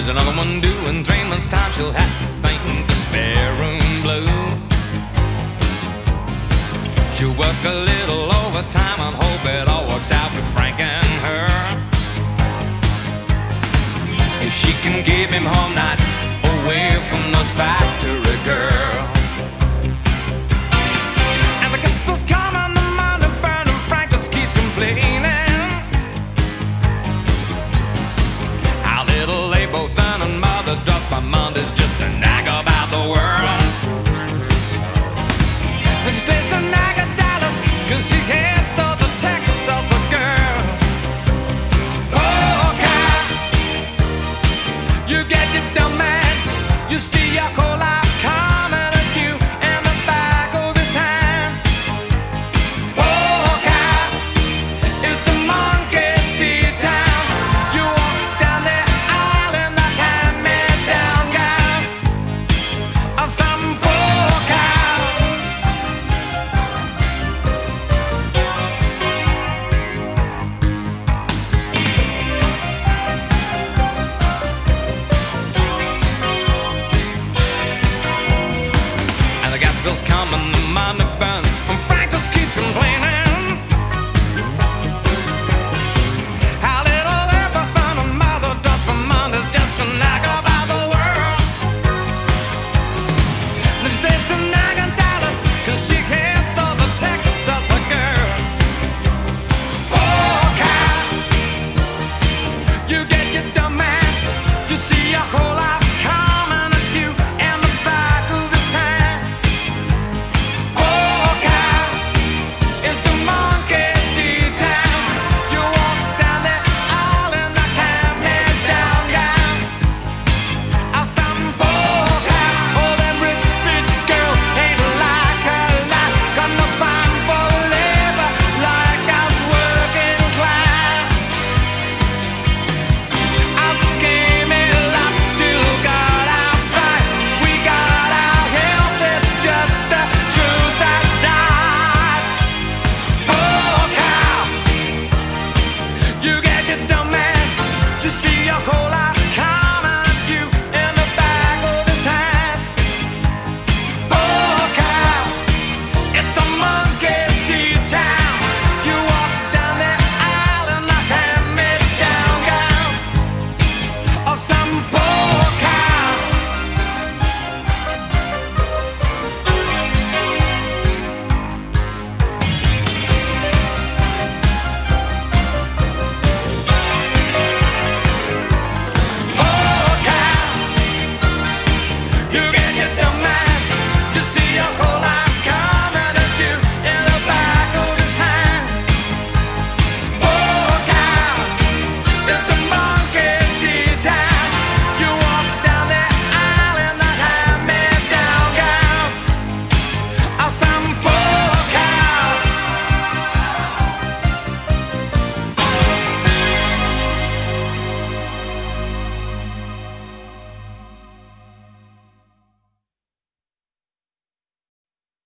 There's another one due in 3 months' time. She'll have to paint the spare room blue. She'll work a little overtime and hope it all works out with Frank and her. If she can give him home nights away from those factory girls. And the gospel's coming, the money burning, Frank just keeps complaining how little they both earn and mother does by Monday's just a nag about the world. And she stays to nag at Dallas, cause she heads though the Texas girl. Oh, God, you get your dumb man, you see your whole life coming at you in the back of his hand. Oh, God, it's the monkey see town. You walk down the aisle in the hand-me-down gown of some poor cow. And the gas bills come and the money burns, and Frank just keeps complaining how little everything and mother does for Monday's just a nag about the world. And she stays to nag in Dallas, cause she heads though the Texas girl. Oh, God, you get your dumb man, you see your whole